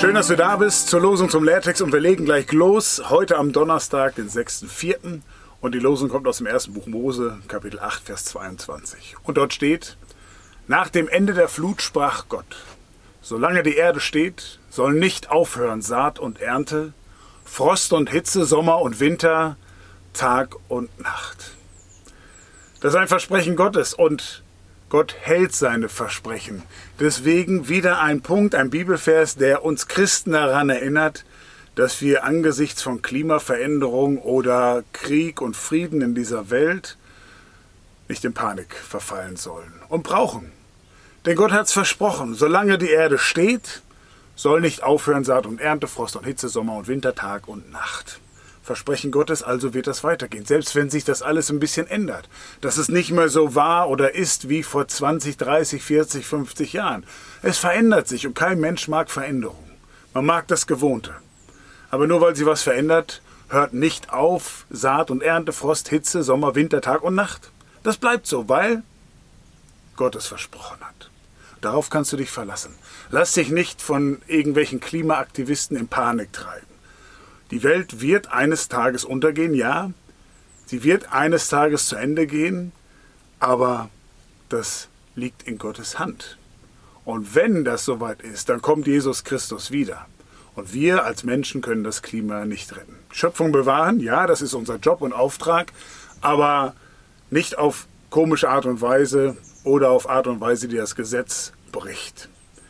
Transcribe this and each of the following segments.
Schön, dass du da bist zur Losung zum Lehrtext und wir legen gleich los. Heute am Donnerstag, den 6.4. Und die Losung kommt aus dem ersten Buch Mose, Kapitel 8, Vers 22. Und dort steht: Nach dem Ende der Flut sprach Gott: Solange die Erde steht, soll nicht aufhören Saat und Ernte, Frost und Hitze, Sommer und Winter, Tag und Nacht. Das ist ein Versprechen Gottes und Gott hält seine Versprechen. Deswegen wieder ein Punkt, ein Bibelvers, der uns Christen daran erinnert, dass wir angesichts von Klimaveränderung oder Krieg und Frieden in dieser Welt nicht in Panik verfallen sollen und brauchen. Denn Gott hat es versprochen, solange die Erde steht, soll nicht aufhören Saat und Ernte, Frost und Hitze, Sommer und Winter, Tag und Nacht. Versprechen Gottes, also wird das weitergehen, selbst wenn sich das alles ein bisschen ändert. Dass es nicht mehr so war oder ist wie vor 20, 30, 40, 50 Jahren. Es verändert sich und kein Mensch mag Veränderung. Man mag das Gewohnte. Aber nur weil sie was verändert, hört nicht auf Saat und Ernte, Frost, Hitze, Sommer, Winter, Tag und Nacht. Das bleibt so, weil Gott es versprochen hat. Darauf kannst du dich verlassen. Lass dich nicht von irgendwelchen Klimaaktivisten in Panik treiben. Die Welt wird eines Tages untergehen, ja. Sie wird eines Tages zu Ende gehen, aber das liegt in Gottes Hand. Und wenn das soweit ist, dann kommt Jesus Christus wieder. Und wir als Menschen können das Klima nicht retten. Schöpfung bewahren, ja, das ist unser Job und Auftrag, aber nicht auf komische Art und Weise oder auf Art und Weise, die das Gesetz bricht.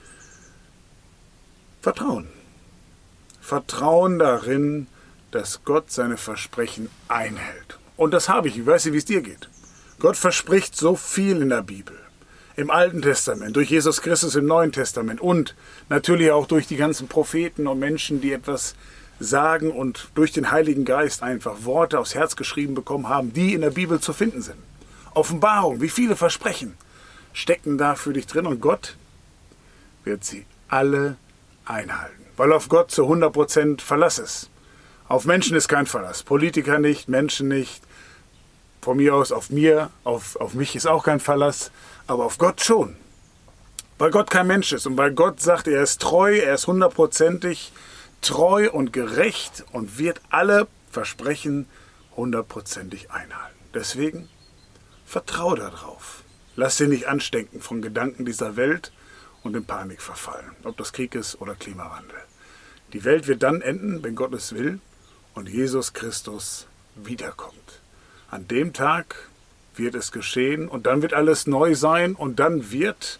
Vertrauen. Vertrauen darin, dass Gott seine Versprechen einhält. Und das habe ich. Ich weiß nicht, wie es dir geht. Gott verspricht so viel in der Bibel. Im Alten Testament, durch Jesus Christus im Neuen Testament und natürlich auch durch die ganzen Propheten und Menschen, die etwas sagen und durch den Heiligen Geist einfach Worte aufs Herz geschrieben bekommen haben, die in der Bibel zu finden sind. Offenbarung, wie viele Versprechen stecken da für dich drin und Gott wird sie alle einhalten. Weil auf Gott zu 100% Verlass ist. Auf Menschen ist kein Verlass. Politiker nicht, Menschen nicht. Von mir aus auf mich ist auch kein Verlass. Aber auf Gott schon. Weil Gott kein Mensch ist. Und weil Gott sagt, er ist treu, er ist 100%ig treu und gerecht und wird alle Versprechen 100%ig einhalten. Deswegen vertrau darauf. Lass dich nicht anstecken von Gedanken dieser Welt und in Panik verfallen, ob das Krieg ist oder Klimawandel. Die Welt wird dann enden, wenn Gott es will und Jesus Christus wiederkommt. An dem Tag wird es geschehen und dann wird alles neu sein und dann wird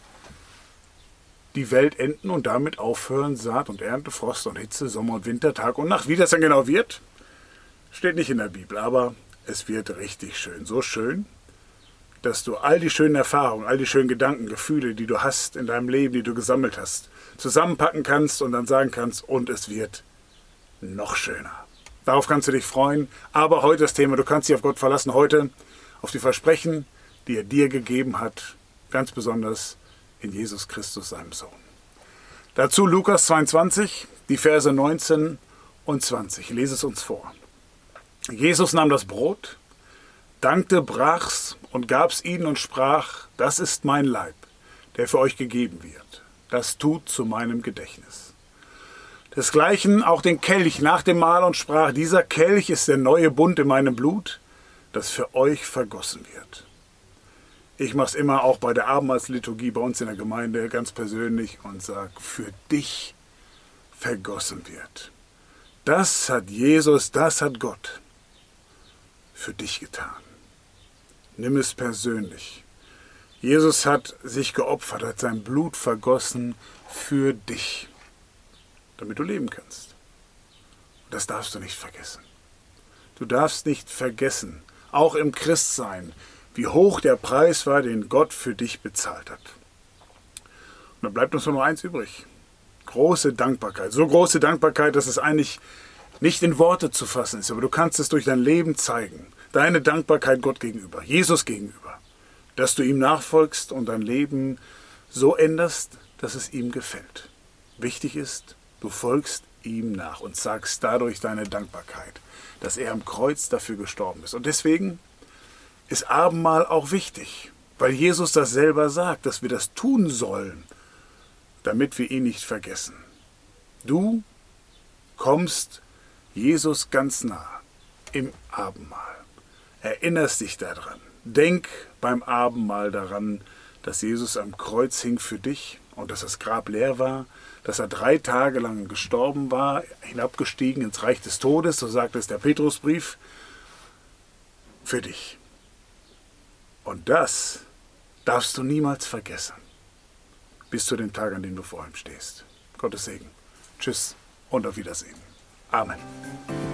die Welt enden und damit aufhören Saat und Ernte, Frost und Hitze, Sommer und Winter, Tag und Nacht. Wie das dann genau wird, steht nicht in der Bibel, aber es wird richtig schön. So schön, dass du all die schönen Erfahrungen, all die schönen Gedanken, Gefühle, die du hast in deinem Leben, die du gesammelt hast, zusammenpacken kannst und dann sagen kannst, und es wird noch schöner. Darauf kannst du dich freuen. Aber heute das Thema, du kannst dich auf Gott verlassen, heute auf die Versprechen, die er dir gegeben hat, ganz besonders in Jesus Christus, seinem Sohn. Dazu Lukas 22, die Verse 19 und 20. Ich lese es uns vor. Jesus nahm das Brot, dankte, brach's und gab's ihnen und sprach: Das ist mein Leib, der für euch gegeben wird. Das tut zu meinem Gedächtnis. Desgleichen auch den Kelch nach dem Mahl und sprach: Dieser Kelch ist der neue Bund in meinem Blut, das für euch vergossen wird. Ich mache es immer auch bei der Abendmahlsliturgie bei uns in der Gemeinde ganz persönlich und sage: Für dich vergossen wird. Das hat Jesus, das hat Gott für dich getan. Nimm es persönlich. Jesus hat sich geopfert, hat sein Blut vergossen für dich, damit du leben kannst. Und das darfst du nicht vergessen. Du darfst nicht vergessen, auch im Christsein, wie hoch der Preis war, den Gott für dich bezahlt hat. Und dann bleibt uns nur noch eins übrig. Große Dankbarkeit. So große Dankbarkeit, dass es eigentlich nicht in Worte zu fassen ist, aber du kannst es durch dein Leben zeigen. Deine Dankbarkeit Gott gegenüber, Jesus gegenüber, dass du ihm nachfolgst und dein Leben so änderst, dass es ihm gefällt. Wichtig ist, du folgst ihm nach und sagst dadurch deine Dankbarkeit, dass er am Kreuz dafür gestorben ist. Und deswegen ist Abendmahl auch wichtig, weil Jesus das selber sagt, dass wir das tun sollen, damit wir ihn nicht vergessen. Du kommst Jesus ganz nah im Abendmahl. Erinnerst dich daran. Denk beim Abendmahl daran, dass Jesus am Kreuz hing für dich und dass das Grab leer war, dass er 3 Tage lang gestorben war, hinabgestiegen ins Reich des Todes, so sagt es der Petrusbrief, für dich. Und das darfst du niemals vergessen, bis zu dem Tag, an dem du vor ihm stehst. Gottes Segen. Tschüss und auf Wiedersehen. Amen.